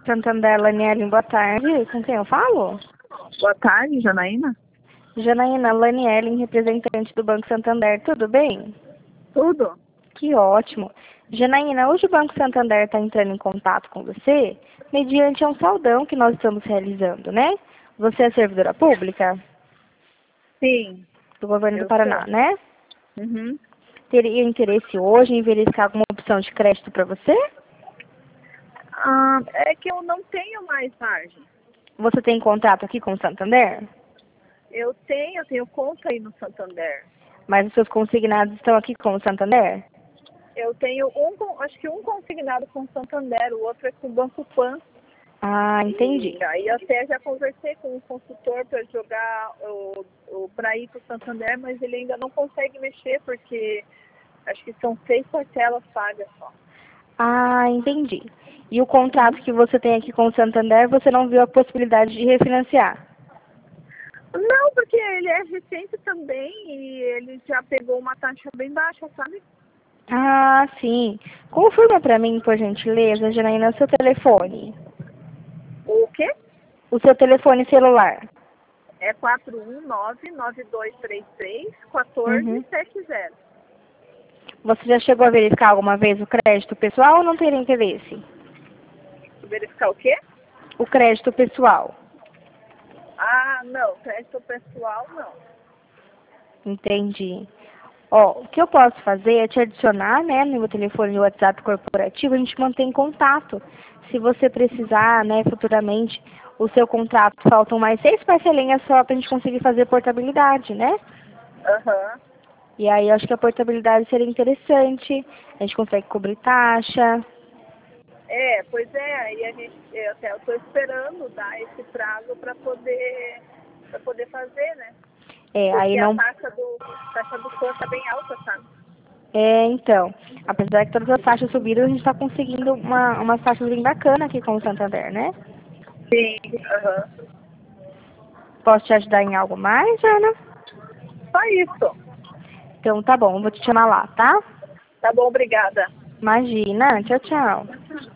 Santander, Laniele, boa tarde. Com quem eu falo? Boa tarde, Janaína. Janaína, Laniele, representante do Banco Santander. Tudo bem? Tudo? Que ótimo. Janaína, hoje o Banco Santander está entrando em contato com você mediante um saldão que nós estamos realizando, né? Você é servidora pública Sim, do governo do eu Paraná, sou. né? Uhum. Teria interesse hoje em verificar alguma opção de crédito para você? É que eu não tenho mais margem. Você tem contrato aqui com o Santander? Eu tenho conta aí no Santander. Mas os seus consignados estão aqui com o Santander? Eu tenho acho que um consignado com o Santander, o outro é com o Banco Pan. Ah, entendi. E aí eu até já conversei com o consultor para jogar para ir para o Santander, mas ele ainda não consegue mexer porque acho que são 6 parcelas pagas só. Ah, entendi. E o contrato que você tem aqui com o Santander, você não viu a possibilidade de refinanciar? Não, porque ele é recente também e ele já pegou uma taxa bem baixa, sabe? Ah, sim. Confirma para mim, por gentileza, Janaína, o seu telefone. O quê? O seu telefone celular. É 419-9233 Uhum. 1470. Você já chegou a verificar alguma vez o crédito pessoal ou não teria interesse? Verificar o quê? O crédito pessoal. Ah, não, crédito pessoal não. Entendi. Ó, o que eu posso fazer é te adicionar, né, no meu telefone e WhatsApp corporativo, a gente mantém contato. Se você precisar, né, futuramente, o seu contrato, faltam mais 6 parcelinhas só para a gente conseguir fazer portabilidade, né? Aham. E aí eu acho que a portabilidade seria interessante, a gente consegue cobrir taxa. Pois é, aí eu tô esperando dar esse prazo para poder fazer, né? É, aí Porque a não. taxa do PAN tá bem alta, sabe? É, então, apesar que todas as taxas subiram, a gente está conseguindo umas taxas bem bacanas aqui com o Santander, né? Sim, aham. Posso te ajudar em algo mais, Ana? Só isso. Então tá bom, eu vou te chamar lá, tá? Tá bom, obrigada. Imagina, tchau, tchau.